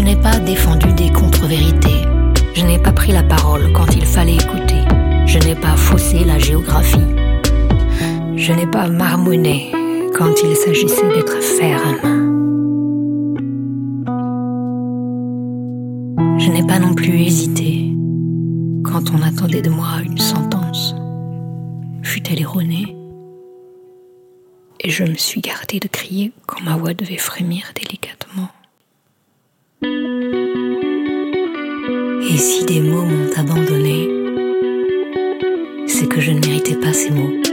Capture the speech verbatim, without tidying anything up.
Je n'ai pas défendu des contre-vérités. Je n'ai pas pris la parole quand il fallait écouter. Je n'ai pas faussé la géographie. Je n'ai pas marmonné quand il s'agissait d'être ferme. Je n'ai pas non plus hésité quand on attendait de moi une sentence, fut-elle erronée, et je me suis gardée de crier quand ma voix devait frémir délicatement. Et si des mots m'ont abandonné, c'est que je ne méritais pas ces mots.